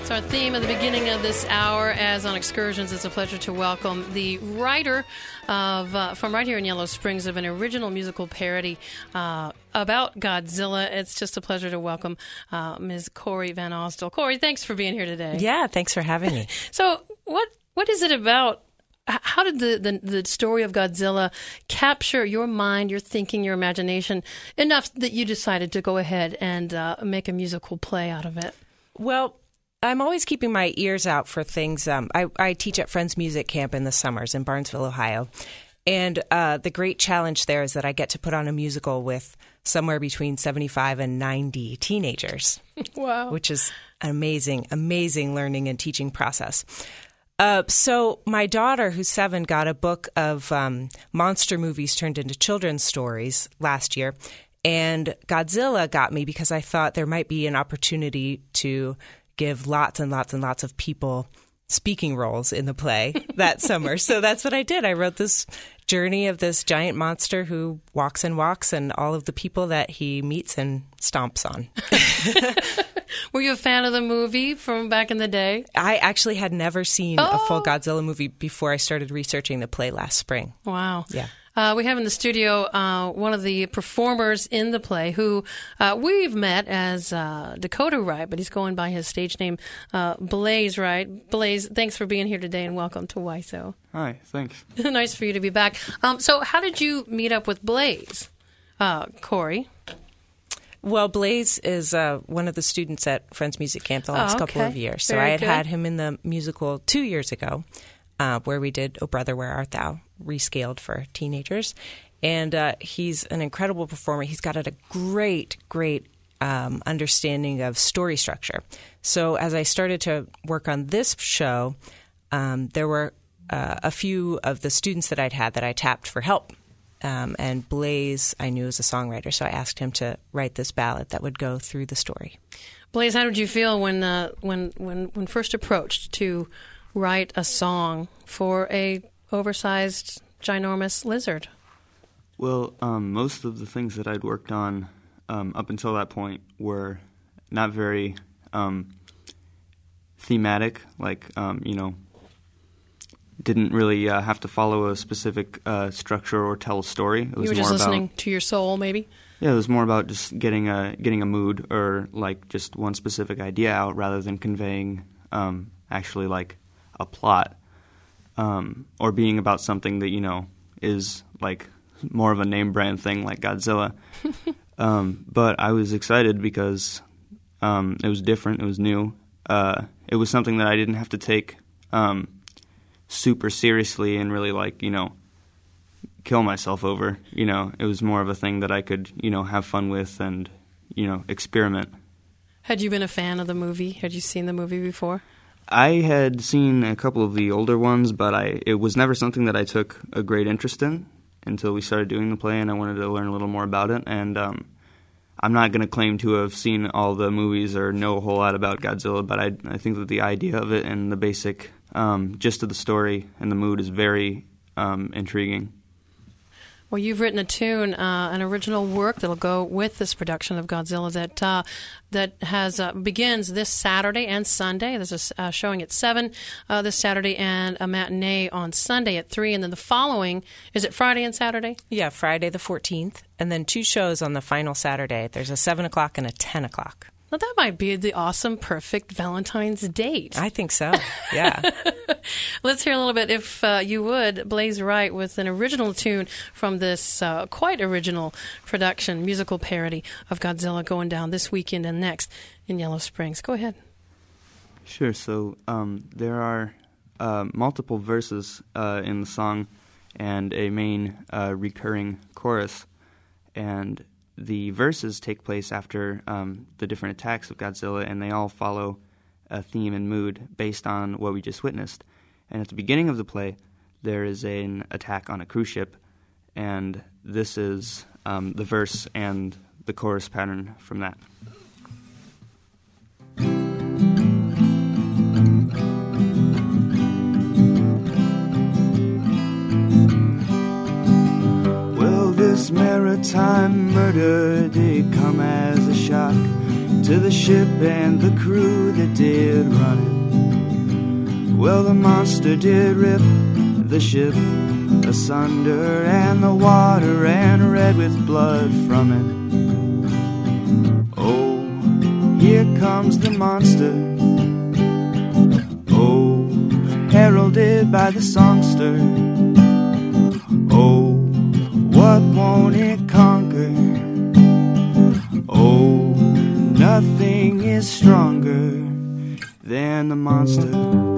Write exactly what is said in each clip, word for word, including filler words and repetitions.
That's our theme at the beginning of this hour. As on Excursions, it's a pleasure to welcome the writer of uh, from right here in Yellow Springs of an original musical parody uh, about Godzilla. It's just a pleasure to welcome uh, Miz Corey Van Osdol. Corey, thanks for being here today. Yeah, thanks for having me. So what what is it about? How did the, the, the story of Godzilla capture your mind, your thinking, your imagination enough that you decided to go ahead and uh, make a musical play out of it? Well, I'm always keeping my ears out for things. Um, I, I teach at Friends Music Camp in the summers in Barnesville, Ohio. And uh, the great challenge there is that I get to put on a musical with somewhere between seventy-five and ninety teenagers. Wow. Which is an amazing, amazing learning and teaching process. Uh, so my daughter, who's seven, got a book of um, monster movies turned into children's stories last year. And Godzilla got me because I thought there might be an opportunity to give lots and lots and lots of people speaking roles in the play that summer. So that's what I did. I wrote this journey of this giant monster who walks and walks and all of the people that he meets and stomps on. Were you a fan of the movie from back in the day? I actually had never seen oh. a full Godzilla movie before I started researching the play last spring. Wow. Yeah. Uh, we have in the studio uh, one of the performers in the play who uh, we've met as uh, Dakota Wright, but he's going by his stage name, uh, Blaze Wright. Blaze, thanks for being here today and welcome to W I S O. Hi, thanks. Nice for you to be back. Um, so how did you meet up with Blaze, uh, Corey? Well, Blaze is uh, one of the students at Friends Music Camp the last oh, okay. couple of years. So Very I had good. had him in the musical two years ago uh, where we did Oh Brother, Where Art Thou, rescaled for teenagers. And uh, he's an incredible performer. He's got a great, great um, understanding of story structure. So as I started to work on this show, um, there were uh, a few of the students that I'd had that I tapped for help. Um, and Blaze, I knew was a songwriter, so I asked him to write this ballad that would go through the story. Blaze, how did you feel when uh, when when when first approached to write a song for a oversized, ginormous lizard? Well, um, most of the things that I'd worked on um, up until that point were not very um, thematic, like, um, you know, didn't really uh, have to follow a specific uh, structure or tell a story. It was you were just more listening about, to your soul, maybe? Yeah, it was more about just getting a getting a mood or like just one specific idea out rather than conveying um, actually like a plot um, or being about something that, you know, is like more of a name brand thing like Godzilla. um, but I was excited because um, it was different, it was new. Uh, it was something that I didn't have to take um, super seriously and really like, you know, kill myself over. You know, it was more of a thing that I could, you know, have fun with and, you know, experiment. Had you been a fan of the movie? Had you seen the movie before? I had seen a couple of the older ones, but I it was never something that I took a great interest in until we started doing the play and I wanted to learn a little more about it. And um, I'm not going to claim to have seen all the movies or know a whole lot about Godzilla, but I, I think that the idea of it and the basic um, gist of the story and the mood is very um, intriguing. Well, you've written a tune, uh, an original work that'll go with this production of Godzilla that uh, that has uh, begins this Saturday and Sunday. There's a uh, showing at seven uh, this Saturday and a matinee on Sunday at three, and then the following is it Friday and Saturday? Yeah, Friday the fourteenth, and then two shows on the final Saturday. There's a seven o'clock and a ten o'clock. Well, that might be the awesome, perfect Valentine's date. I think so, yeah. Let's hear a little bit, if uh, you would, Blaze Wright with an original tune from this uh, quite original production, musical parody of Godzilla going down this weekend and next in Yellow Springs. Go ahead. Sure. So um, there are uh, multiple verses uh, in the song and a main uh, recurring chorus, and the verses take place after um, the different attacks of Godzilla, and they all follow a theme and mood based on what we just witnessed. And at the beginning of the play, there is an attack on a cruise ship, and this is um, the verse and the chorus pattern from that. Well, this maritime murder did come as a shock to the ship and the crew that did run it. Well, the monster did rip the ship asunder, and the water ran red with blood from it. Oh, here comes the monster, oh, heralded by the songster. Oh, what won't it conquer? Oh, nothing is stronger than the monster.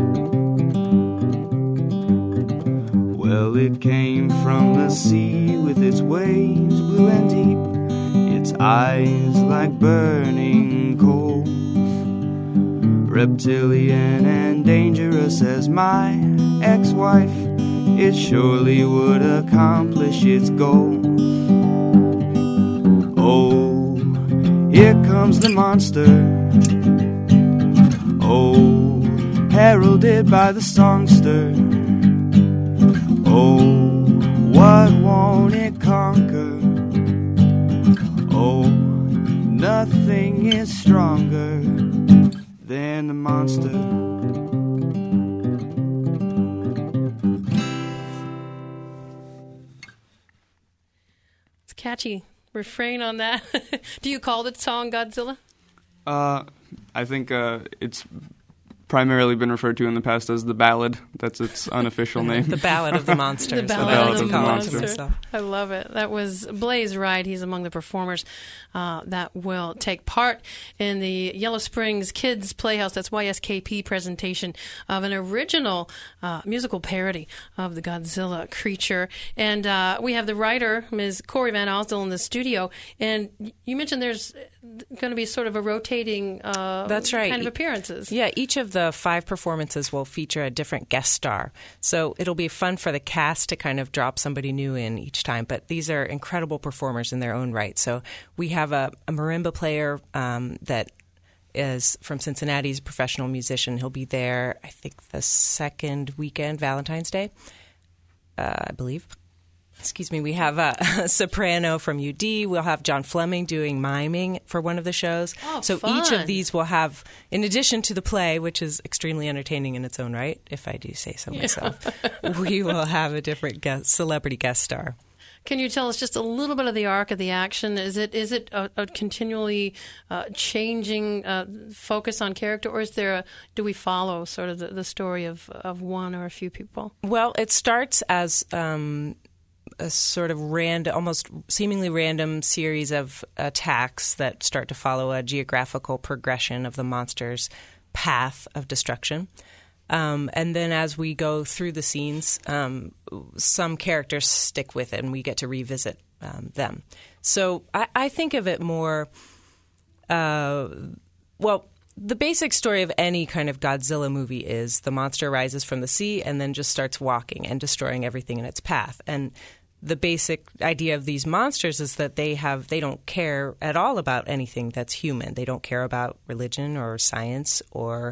Well, it came from the sea with its waves blue and deep, its eyes like burning coals, reptilian and dangerous as my ex-wife. It surely would accomplish its goal. Oh, here comes the monster, oh, heralded by the songster. Oh, what won't it conquer? Oh, nothing is stronger than the monster. It's a catchy refrain on that. Do you call the song Godzilla? Uh, I think uh, it's primarily been referred to in the past as the Ballad. That's its unofficial name. The Ballad of the Monsters. The Ballad, the Ballad of the, of the Monster. Monster. I love it. That was Blaze Wright. He's among the performers uh, that will take part in the Yellow Springs Kids Playhouse, that's Y S K P, presentation of an original uh, musical parody of the Godzilla creature. And uh, we have the writer, Miz Corey Van Osdell, in the studio. And you mentioned there's going to be sort of a rotating uh, That's right. kind of appearances. Yeah, each of the five performances will feature a different guest star. So it'll be fun for the cast to kind of drop somebody new in each time. But these are incredible performers in their own right. So we have a, a marimba player um, that is from Cincinnati. He's a professional musician. He'll be there, I think, the second weekend, Valentine's Day, uh, I believe. Excuse me. We have a, a soprano from U D. We'll have John Fleming doing miming for one of the shows. Oh, so fun. each of these will have, in addition to the play, which is extremely entertaining in its own right, if I do say so myself, we will have a different guest, celebrity guest star. Can you tell us just a little bit of the arc of the action? Is it is it a, a continually uh, changing uh, focus on character, or is there a, do we follow sort of the, the story of, of one or a few people? Well, it starts as um, a sort of random, almost seemingly random series of attacks that start to follow a geographical progression of the monster's path of destruction. Um, and then as we go through the scenes, um, some characters stick with it and we get to revisit um, them. So I, I think of it more, uh, well, the basic story of any kind of Godzilla movie is the monster rises from the sea and then just starts walking and destroying everything in its path. And the basic idea of these monsters is that they have they don't care at all about anything that's human. They don't care about religion or science or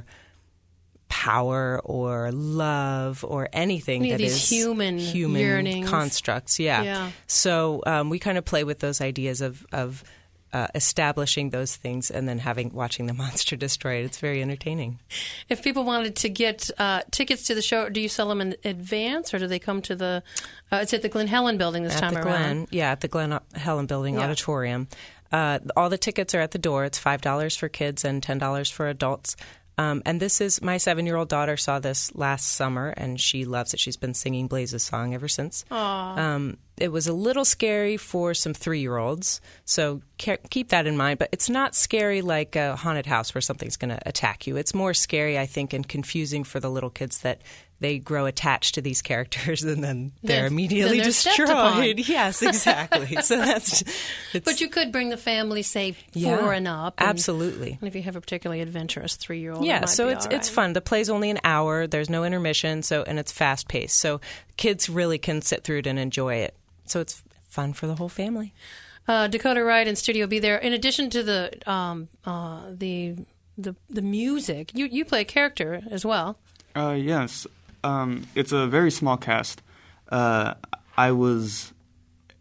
power or love or anything Any that of these is human human yearnings. constructs. Yeah. Yeah. So um, we kind of play with those ideas of of uh, establishing those things and then having watching the monster destroy it. It's very entertaining. If people wanted to get uh, tickets to the show, do you sell them in advance, or do they come to the? Uh, it's at the Glen Helen building this at time the around. Glen, yeah, at the Glen Helen building Yeah. auditorium. Uh, all the tickets are at the door. It's five dollars for kids and ten dollars for adults. Um, and this is my seven-year-old daughter saw this last summer, and she loves it. She's been singing Blaze's song ever since. Um, it was a little scary for some three-year-olds, so ke- keep that in mind. But it's not scary like a haunted house where something's going to attack you. It's more scary, I think, and confusing for the little kids that they grow attached to these characters and then they're Then- immediately then they're stepped upon. destroyed. Yes, exactly. So that's. It's, But you could bring the family, say, Yeah, four and up. And, absolutely. And if you have a particularly adventurous three-year-old, it Yeah, might so be it's all it's right. fun. The play's only an hour. There's no intermission, so and it's fast paced. So kids really can sit through it and enjoy it. So it's fun for the whole family. Uh, Dakota Wright in studio be there. In addition to the um, uh, the the the music, you you play a character as well. Uh, yes. Um, it's a very small cast. Uh, I was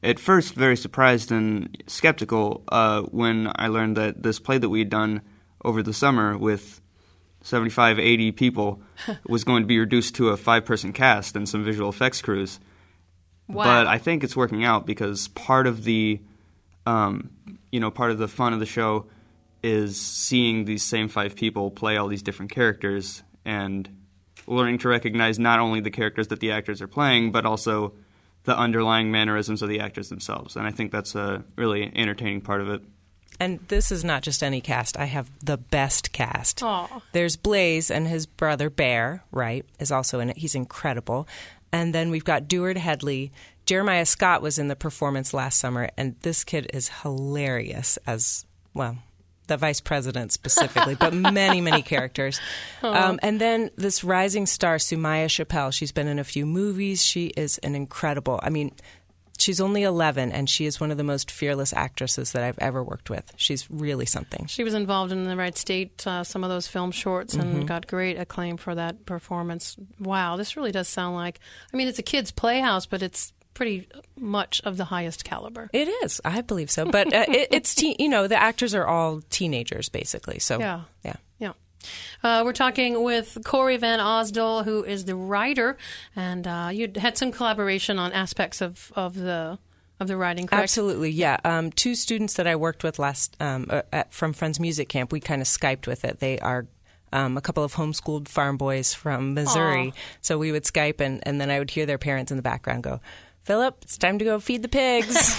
at first very surprised and skeptical uh, when I learned that this play that we had done over the summer with seventy-five, eighty people was going to be reduced to a five-person cast and some visual effects crews. Wow. But I think it's working out because part of the, um, you know, part of the fun of the show is seeing these same five people play all these different characters and learning to recognize not only the characters that the actors are playing, but also the underlying mannerisms of the actors themselves. And I think that's a really entertaining part of it. And this is not just any cast. I have the best cast. Aw. There's Blaze and his brother Bear, right, is also in it. He's incredible. And then we've got Deward Headley. Jeremiah Scott was in the performance last summer, and this kid is hilarious as, well, the vice president specifically, but many, many characters. Um, and then this rising star, Sumaya Chappelle. She's been in a few movies. She is an incredible, I mean, she's only eleven, and she is one of the most fearless actresses that I've ever worked with. She's really something. She was involved in The Right State, uh, some of those film shorts, and mm-hmm. got great acclaim for that performance. Wow, this really does sound like, I mean, it's a kid's playhouse, but it's pretty much of the highest caliber. It is. I believe so. But uh, it, it's, te- you know, the actors are all teenagers, basically. So, yeah. Yeah. Yeah. Uh, we're talking with Corey Van Osdol, who is the writer, and uh, you had some collaboration on aspects of, of the of the writing, correct? Absolutely, yeah. Um, two students that I worked with last um, uh, at, from Friends Music Camp, we kind of Skyped with it. They are um, a couple of homeschooled farm boys from Missouri. Aww. So we would Skype, and, and then I would hear their parents in the background go, "Philip, it's time to go feed the pigs."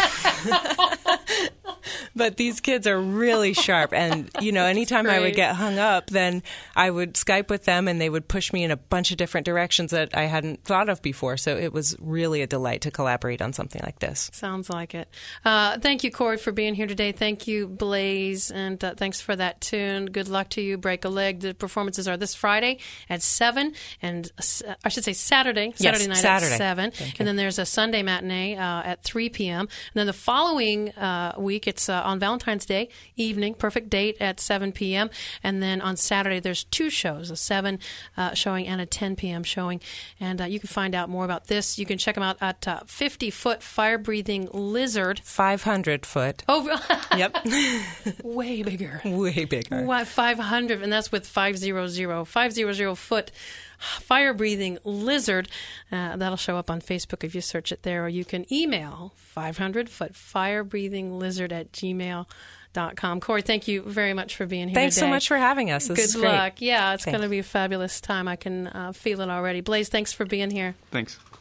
But these kids are really sharp. And, you know, anytime I would get hung up, then I would Skype with them and they would push me in a bunch of different directions that I hadn't thought of before. So it was really a delight to collaborate on something like this. Sounds like it. Uh, thank you, Corey, for being here today. Thank you, Blaze. And uh, thanks for that tune. Good luck to you. Break a leg. The performances are this Friday at seven. And uh, I should say Saturday. Saturday yes, night Saturday. at seven. And then there's a Sunday matinee uh, at three p.m. And then the following uh, week, it's uh, on Valentine's Day evening, Perfect Date at seven p.m. And then on Saturday, there's two shows, a seven uh, showing and a ten p.m. showing. And uh, you can find out more about this. You can check them out at uh, fifty-foot fire-breathing lizard. five hundred foot. Oh, yep. Way bigger. Way bigger. What, five hundred, and that's with five hundred, five hundred foot fire-breathing lizard. Uh, that'll show up on Facebook if you search it there, or you can email five hundred foot fire-breathing lizard at gmail dot com. Corey, thank you very much for being here Thanks today. so much for having us. This Good is great. luck. Yeah, it's Thanks. going to be a fabulous time. I can uh, feel it already. Blaze, thanks for being here. Thanks.